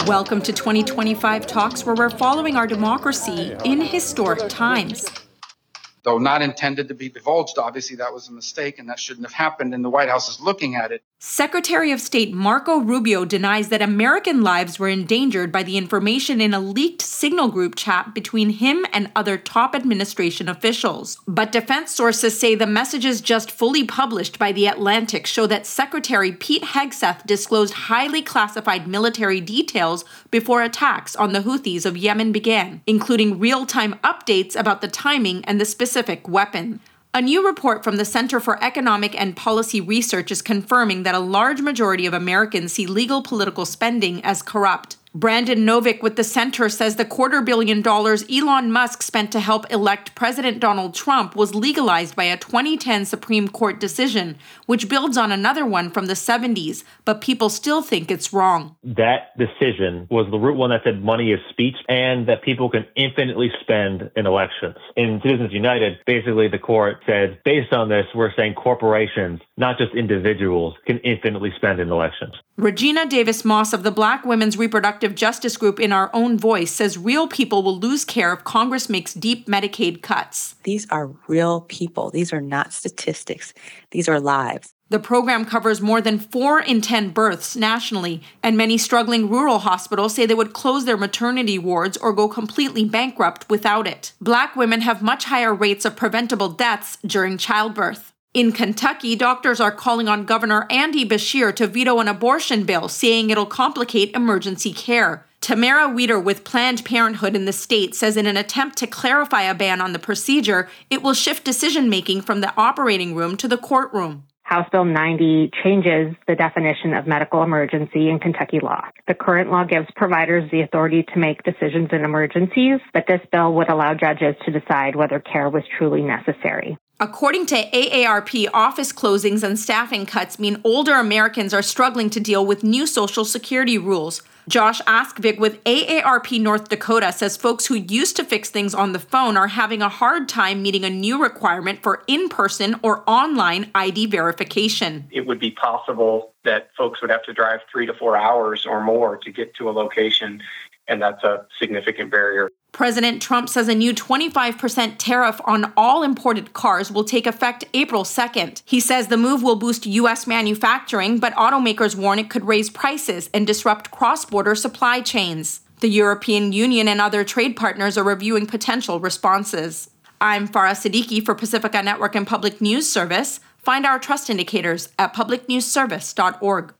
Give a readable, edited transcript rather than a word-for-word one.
Welcome to 2025 Talks, where we're following our democracy in historic times. Though not intended to be divulged, obviously that was a mistake and that shouldn't have happened, and the White House is looking at it. Secretary of State Marco Rubio denies that American lives were endangered by the information in a leaked Signal group chat between him and other top administration officials. But defense sources say the messages just fully published by The Atlantic show that Secretary Pete Hegseth disclosed highly classified military details before attacks on the Houthis of Yemen began, including real-time updates about the timing and the specific weapon. A new report from the Center for Economic and Policy Research is confirming that a large majority of Americans see legal political spending as corrupt. Brandon Novick with the center says the $250 million Elon Musk spent to help elect President Donald Trump was legalized by a 2010 Supreme Court decision, which builds on another one from the 70s, but people still think it's wrong. That decision was the root one that said money is speech and that people can infinitely spend in elections. In Citizens United, basically the court said, based on this, we're saying corporations, not just individuals, can infinitely spend in elections. Regina Davis Moss of the Black Women's Reproductive Justice Group In Our Own Voice says real people will lose care if Congress makes deep Medicaid cuts. These are real people. These are not statistics. These are lives. The program covers more than 4 in 10 births nationally, and many struggling rural hospitals say they would close their maternity wards or go completely bankrupt without it. Black women have much higher rates of preventable deaths during childbirth. In Kentucky, doctors are calling on Governor Andy Beshear to veto an abortion bill, saying it'll complicate emergency care. Tamara Weeder with Planned Parenthood in the state says in an attempt to clarify a ban on the procedure, it will shift decision-making from the operating room to the courtroom. House Bill 90 changes the definition of medical emergency in Kentucky law. The current law gives providers the authority to make decisions in emergencies, but this bill would allow judges to decide whether care was truly necessary. According to AARP, office closings and staffing cuts mean older Americans are struggling to deal with new Social Security rules. Josh Askvig with AARP North Dakota says folks who used to fix things on the phone are having a hard time meeting a new requirement for in-person or online ID verification. It would be possible that folks would have to drive 3 to 4 hours or more to get to a location, and that's a significant barrier. President Trump says a new 25% tariff on all imported cars will take effect April 2nd. He says the move will boost U.S. manufacturing, but automakers warn it could raise prices and disrupt cross-border supply chains. The European Union and other trade partners are reviewing potential responses. I'm Farah Siddiqui for Pacifica Network and Public News Service. Find our trust indicators at publicnewsservice.org.